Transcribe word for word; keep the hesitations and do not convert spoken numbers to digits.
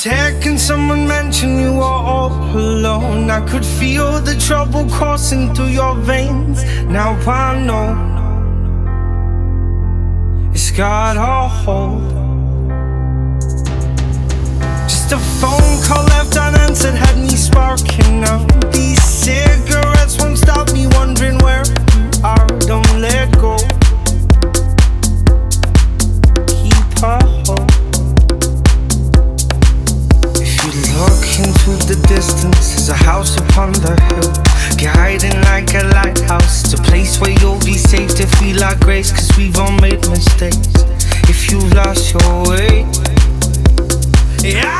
second someone mentioned you were all alone, I could feel the trouble coursing through your veins. Now I know it's got a hold. Just a phone call left unanswered had me sparking now. These cigarettes won't stop me wondering where you are. Don't let go. Keep a hold. If you look into the distance, there's a house upon the hill, guiding like a lighthouse. It's a place where you'll be safe to feel our grace, cause we've all made mistakes. If you've lost your way, yeah.